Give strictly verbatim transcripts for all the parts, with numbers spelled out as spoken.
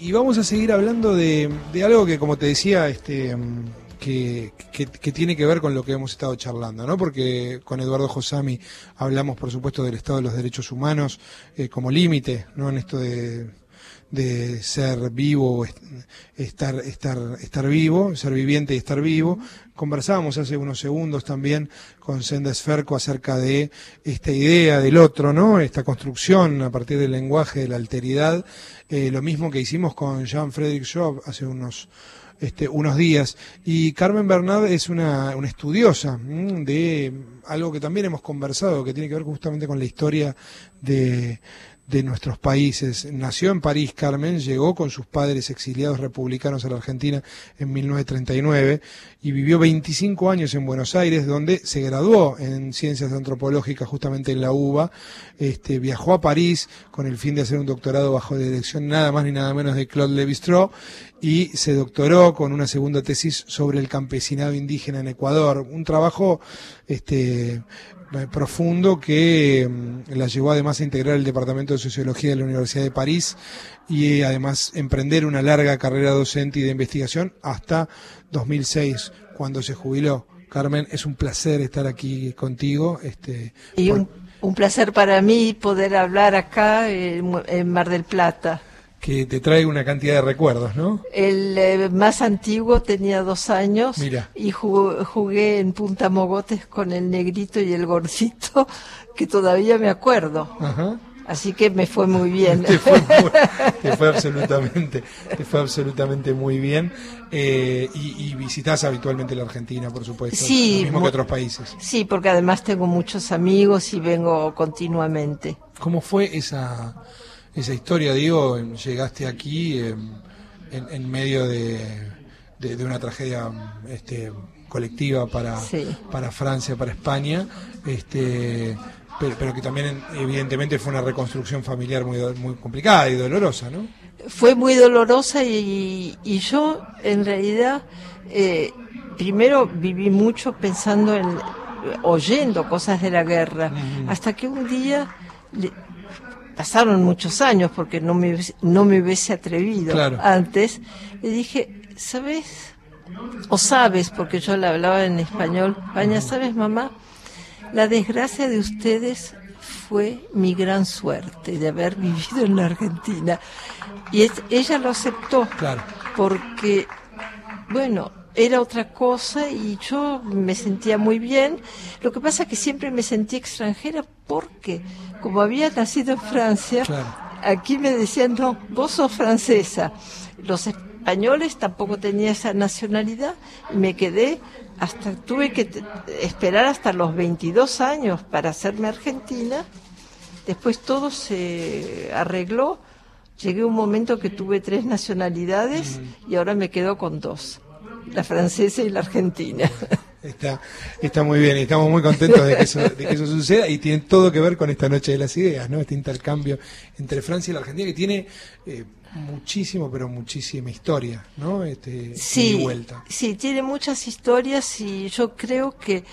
y vamos a seguir hablando de, de algo que, como te decía, este que, que, que tiene que ver con lo que hemos estado charlando, ¿no? Porque con Eduardo Josami hablamos, por supuesto, del estado de los derechos humanos eh, como límite, ¿no? En esto de, de ser vivo, estar, estar, estar vivo, ser viviente y estar vivo. Conversábamos hace unos segundos también con Senda Esferco acerca de esta idea del otro, ¿no? Esta construcción a partir del lenguaje de la alteridad, eh, lo mismo que hicimos con Jean-Frédéric Job hace unos Este, unos días. Y Carmen Bernat es una, una estudiosa ¿m? de algo que también hemos conversado, que tiene que ver justamente con la historia de, de nuestros países. Nació en París, Carmen, llegó con sus padres exiliados republicanos a la Argentina en mil novecientos treinta y nueve y vivió veinticinco años en Buenos Aires, donde se graduó en Ciencias Antropológicas justamente en la U B A. Este, viajó a París con el fin de hacer un doctorado bajo la dirección nada más ni nada menos de Claude Lévi-Strauss, y se doctoró con una segunda tesis sobre el campesinado indígena en Ecuador, un trabajo este, profundo que um, la llevó además a integrar el Departamento de Sociología de la Universidad de París y eh, además emprender una larga carrera docente y de investigación hasta dos mil seis, cuando se jubiló. Carmen, es un placer estar aquí contigo. Este, y por... un, un placer para mí poder hablar acá en, en Mar del Plata. Que te trae una cantidad de recuerdos, ¿no? El eh, más antiguo tenía dos años. Mira. Y jugué, jugué en Punta Mogotes con el negrito y el gordito, que todavía me acuerdo. Ajá. Así que me fue muy bien. Te fue, muy, te fue absolutamente, te fue absolutamente muy bien. Eh, y, y visitás habitualmente la Argentina, por supuesto, sí, lo mismo que otros países. Sí, porque además tengo muchos amigos y vengo continuamente. ¿Cómo fue esa esa historia? Digo, llegaste aquí eh, en, en medio de, de, de una tragedia este, colectiva para, sí. para Francia, para España, este, pero, pero que también evidentemente fue una reconstrucción familiar muy, muy complicada y dolorosa, ¿no? Fue muy dolorosa y, y yo en realidad eh, primero viví mucho pensando en, oyendo cosas de la guerra, uh-huh. hasta que un día... Le, pasaron muchos años porque no me, no me hubiese atrevido claro. antes, le dije, ¿sabes? O sabes, porque yo le hablaba en español, España, ¿sabes, mamá? La desgracia de ustedes fue mi gran suerte de haber vivido en la Argentina. Y es, ella lo aceptó, claro. porque, bueno, era otra cosa y yo me sentía muy bien. Lo que pasa es que siempre me sentí extranjera porque, como había nacido en Francia, claro. aquí me decían, no, vos sos francesa. Los españoles tampoco tenían esa nacionalidad y me quedé hasta, tuve que t- esperar hasta los veintidós años para hacerme argentina. Después todo se arregló. Llegué a un momento que tuve tres nacionalidades mm. y ahora me quedo con dos. La francesa y la argentina. Está, está muy bien y estamos muy contentos de que, eso, de que eso suceda y tiene todo que ver con esta Noche de las Ideas, ¿no? Este intercambio entre Francia y la Argentina que tiene eh, muchísimo, pero muchísima historia, ¿no? Este, sí, y vuelta. Sí, tiene muchas historias y yo creo que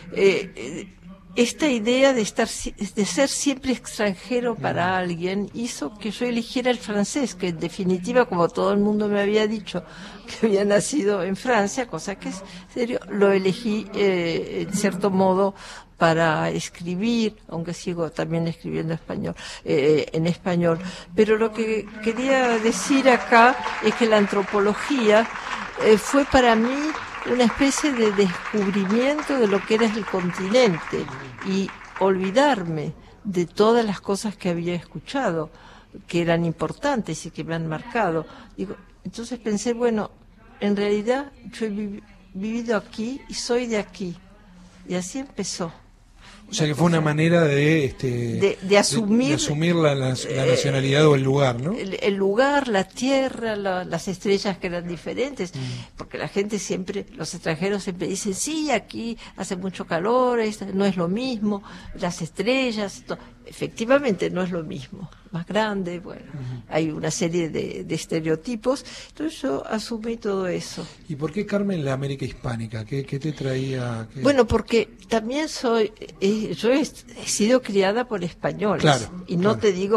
eh, esta idea de estar, de ser siempre extranjero para alguien hizo que yo eligiera el francés, que en definitiva, como todo el mundo me había dicho que había nacido en Francia, cosa que es serio, lo elegí eh, en cierto modo para escribir, aunque sigo también escribiendo español, eh, en español. Pero lo que quería decir acá es que la antropología eh, fue para mí una especie de descubrimiento de lo que era el continente y olvidarme de todas las cosas que había escuchado, que eran importantes y que me han marcado. Digo, entonces pensé, bueno, en realidad yo he vi- vivido aquí y soy de aquí. Y así empezó. O sea que fue una manera de este de, de asumir, de, de asumir la, la, la nacionalidad eh, o el lugar, ¿no? El, el lugar, la tierra, la, las estrellas que eran diferentes, mm. porque la gente siempre, los extranjeros siempre dicen, sí, aquí hace mucho calor, no es lo mismo, las estrellas, to... efectivamente no es lo mismo, más grande, bueno, uh-huh. hay una serie de, de estereotipos, entonces yo asumí todo eso. ¿Y por qué, Carmen, la América hispánica? ¿Qué, qué te traía? Qué... Bueno, porque también soy, eh, yo he, he sido criada por españoles, claro, y no claro. te digo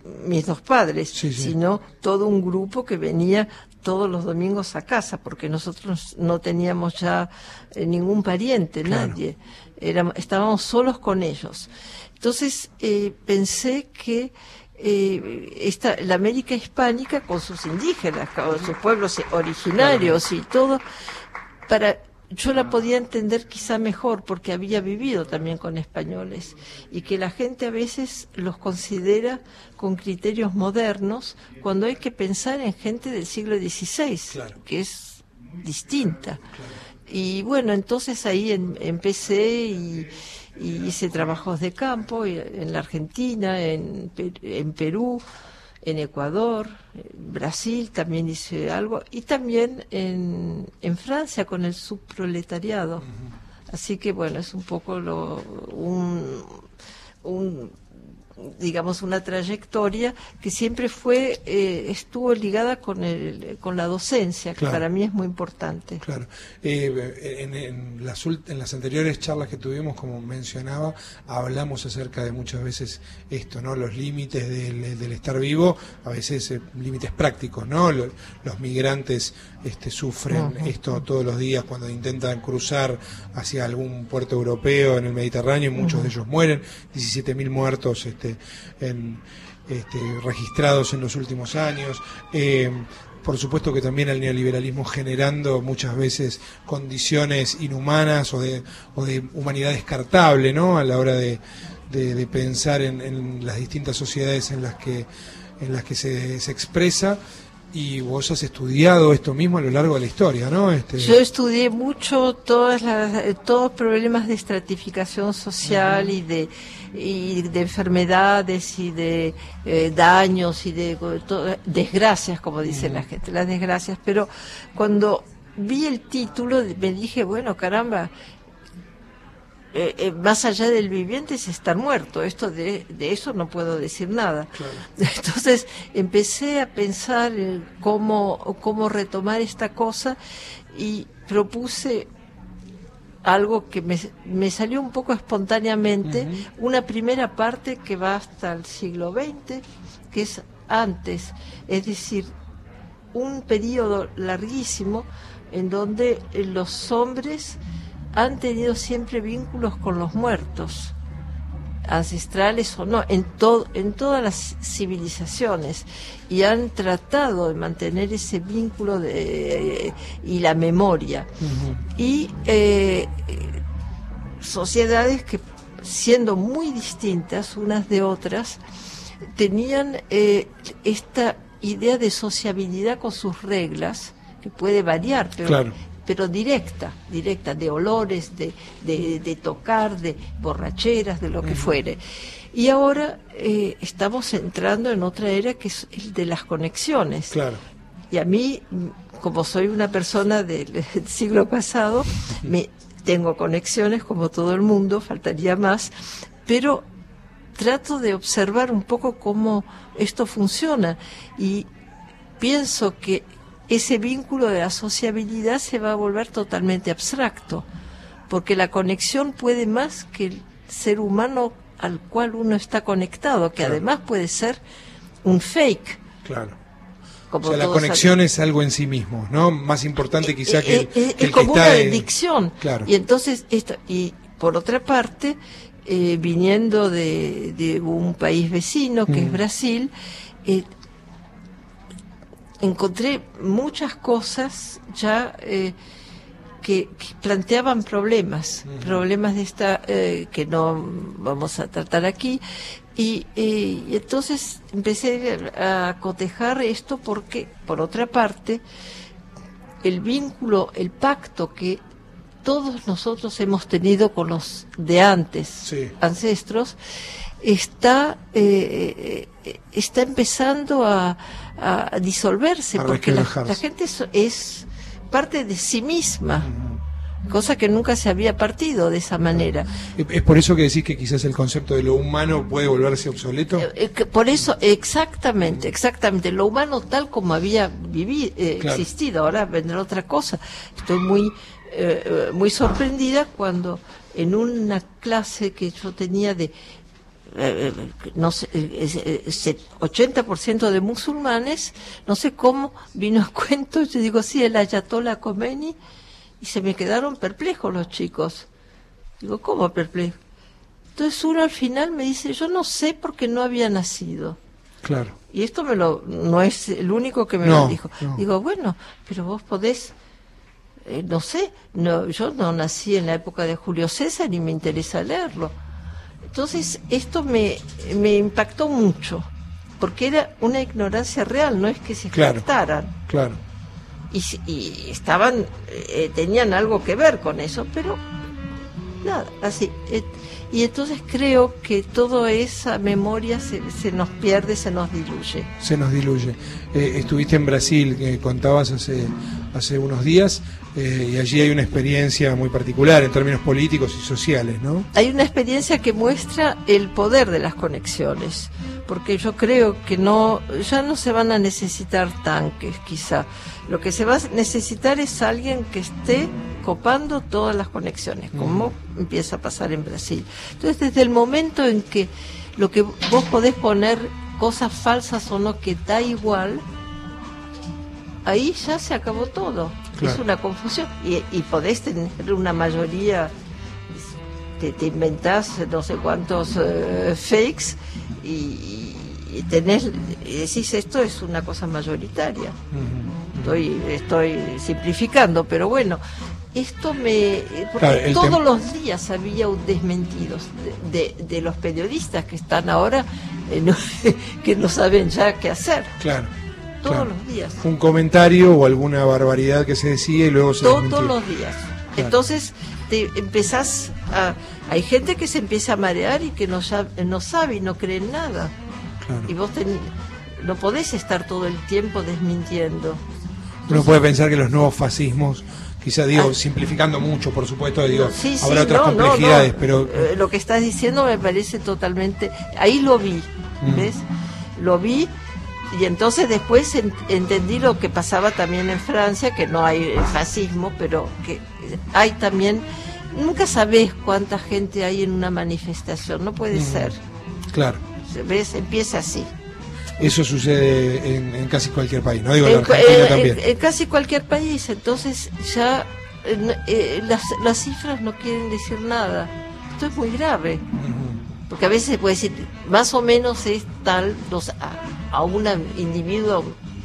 mis dos padres, sí, sí. sino todo un grupo que venía todos los domingos a casa, porque nosotros no teníamos ya eh, ningún pariente, claro. nadie. Éramos, estábamos solos con ellos. Entonces eh, pensé que eh, esta, la América hispánica, con sus indígenas, con sus pueblos originarios claro. y todo, para yo la podía entender quizá mejor porque había vivido también con españoles y que la gente a veces los considera con criterios modernos cuando hay que pensar en gente del siglo dieciséis, claro. que es distinta. Claro. Y bueno, entonces ahí en, empecé y, y hice trabajos de campo en la Argentina, en, en Perú, en Ecuador, en Brasil también hice algo, y también en, en Francia con el subproletariado. Uh-huh. Así que bueno, es un poco lo, un, un digamos una trayectoria que siempre fue eh, estuvo ligada con el con la docencia, que claro. para mí es muy importante. Claro. Eh, en, en las en las anteriores charlas que tuvimos, como mencionaba, hablamos acerca de muchas veces esto, ¿no? Los límites del, del estar vivo, a veces eh, límites prácticos, ¿no? Los, los migrantes este, sufren uh-huh. esto todos los días cuando intentan cruzar hacia algún puerto europeo en el Mediterráneo, muchos uh-huh. de ellos mueren, diecisiete mil muertos este, en, este, registrados en los últimos años. Eh, por supuesto que también el neoliberalismo generando muchas veces condiciones inhumanas o de, o de humanidad descartable, ¿no? A la hora de, de, de pensar en, en las distintas sociedades en las que, en las que se, se expresa. Y vos has estudiado esto mismo a lo largo de la historia, ¿no? Este... Yo estudié mucho todas las, todos problemas de estratificación social uh-huh. y de y de enfermedades y de eh, daños y de to, desgracias, como dice uh-huh. la gente, las desgracias. Pero cuando vi el título me dije, bueno, caramba, Eh, eh, más allá del viviente es estar muerto. Esto de, de eso no puedo decir nada. Claro. Entonces empecé a pensar en cómo, cómo retomar esta cosa y propuse algo que me, me salió un poco espontáneamente, uh-huh. una primera parte que va hasta el siglo veinte, que es antes, es decir, un periodo larguísimo en donde los hombres han tenido siempre vínculos con los muertos, ancestrales o no, en, to, en todas las civilizaciones, y han tratado de mantener ese vínculo de, eh, y la memoria. Uh-huh. Y eh, sociedades que, siendo muy distintas unas de otras, tenían eh, esta idea de sociabilidad con sus reglas, que puede variar, pero... Claro. pero directa, directa, de olores, de, de, de tocar, de borracheras, de lo que fuere. Y ahora eh, estamos entrando en otra era que es el de las conexiones. Claro. Y a mí, como soy una persona del siglo pasado, me tengo conexiones como todo el mundo, faltaría más, pero trato de observar un poco cómo esto funciona y pienso que ese vínculo de la sociabilidad se va a volver totalmente abstracto, porque la conexión puede más que el ser humano al cual uno está conectado, que claro. además puede ser un fake. Claro. Como o sea, la conexión saben. Es algo en sí mismo, ¿no? Más importante quizá que el, eh, eh, que el es como que una está adicción. En... Claro. Y entonces, esto, y por otra parte, eh, viniendo de, de un país vecino, que mm. es Brasil, eh, encontré muchas cosas ya eh, que, que planteaban problemas, uh-huh. problemas de esta eh, que no vamos a tratar aquí, y, eh, y entonces empecé a cotejar esto porque, por otra parte, el vínculo, el pacto que todos nosotros hemos tenido con los de antes, sí. ancestros, está eh, está empezando a, a disolverse, a porque la, la gente es, es parte de sí misma, uh-huh. cosa que nunca se había partido de esa manera. ¿Es por eso que decís que quizás el concepto de lo humano puede volverse obsoleto? Eh, eh, por eso, exactamente, exactamente, lo humano tal como había vivido, eh, claro. existido, ahora vendrá otra cosa. Estoy muy eh, muy sorprendida cuando en una clase que yo tenía de eh, no sé, eh, ochenta por ciento de musulmanes, no sé cómo vino a cuento, yo digo, sí, el Ayatollah Khomeini, y se me quedaron perplejos los chicos. Digo, ¿cómo perplejo? Entonces uno al final me dice, yo no sé por qué no había nacido. Claro. Y esto me lo no es el único que me no, lo dijo. No. Digo, bueno, pero vos podés, eh, no sé, no, yo no nací en la época de Julio César y me interesa leerlo. Entonces esto me, me impactó mucho, porque era una ignorancia real, no es que se jactaran. Claro, claro. Y, y estaban, eh, tenían algo que ver con eso, pero nada, así. Eh, y entonces creo que toda esa memoria se, se nos pierde, se nos diluye. Se nos diluye. Eh, estuviste en Brasil, que contabas hace, hace unos días, eh, y allí hay una experiencia muy particular en términos políticos y sociales, ¿no? Hay una experiencia que muestra el poder de las conexiones, porque yo creo que no, ya no se van a necesitar tanques, quizá. Lo que se va a necesitar es alguien que esté copando todas las conexiones, como mm. empieza a pasar en Brasil. Entonces, desde el momento en que lo que vos podés poner cosas falsas o no, que da igual, ahí ya se acabó todo. Claro. Es una confusión. Y, y podés tener una mayoría, te, te inventás no sé cuántos uh, fakes y, y tenés, y decís, esto es una cosa mayoritaria. Mm-hmm. Estoy, estoy simplificando, pero bueno, esto me... Porque claro, todos tem- los días había desmentidos de, de, de los periodistas que están ahora, eh, no, que no saben ya qué hacer. Claro. Todos claro. los días. Un comentario o alguna barbaridad que se decía y luego se Todos desmentía. los días. Claro. Entonces te empezás a... Hay gente que se empieza a marear y que no, ya, no sabe y no cree en nada. Claro. Y vos ten, no podés estar todo el tiempo desmintiendo. Uno puede pensar que los nuevos fascismos, quizá digo, ah, simplificando mucho, por supuesto, digo, sí, sí, habrá otras no, complejidades, no, no. pero... Eh, lo que estás diciendo me parece totalmente... Ahí lo vi, mm. ¿ves? Lo vi y entonces después en, entendí lo que pasaba también en Francia, que no hay fascismo, pero que hay también... Nunca sabés cuánta gente hay en una manifestación, no puede mm. ser. Claro. ¿Ves? Empieza así. Eso sucede en, en casi cualquier país, no digo en, en Argentina eh, también. En, en casi cualquier país, entonces ya eh, eh, las, las cifras no quieren decir nada. Esto es muy grave, uh-huh. porque a veces se puede decir, más o menos es tal, dos, a, a un individuo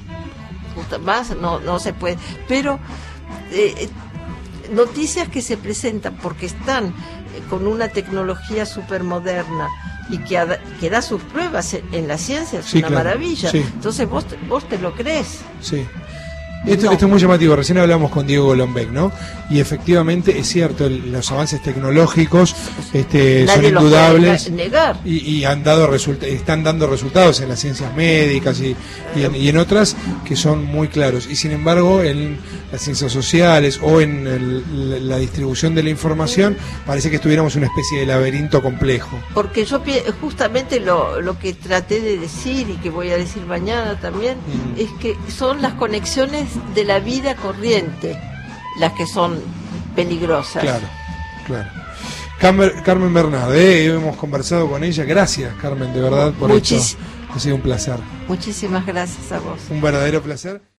más, no, no se puede, pero eh, noticias que se presentan porque están eh, con una tecnología supermoderna y que, ha, que da sus pruebas en, en la ciencia, es sí, una claro. maravilla. Sí. Entonces vos, vos te lo crees. Sí. Esto, no. esto es muy llamativo. Recién hablamos con Diego Golombek, ¿no? Y efectivamente es cierto, el, los avances tecnológicos este, son indudables negar. Y, y han dado resulta- están dando resultados en las ciencias médicas y, y, en, y en otras que son muy claros. Y sin embargo, en las ciencias sociales o en el, la distribución de la información parece que estuviéramos en una especie de laberinto complejo. Porque yo justamente lo, lo que traté de decir y que voy a decir mañana también mm. es que son las conexiones de la vida corriente las que son peligrosas. Claro, claro. Carmen, Carmen Bernardé, hemos conversado con ella. Gracias, Carmen, de verdad, por Muchis- esto. Ha sido un placer. Muchísimas gracias a vos. Un verdadero placer.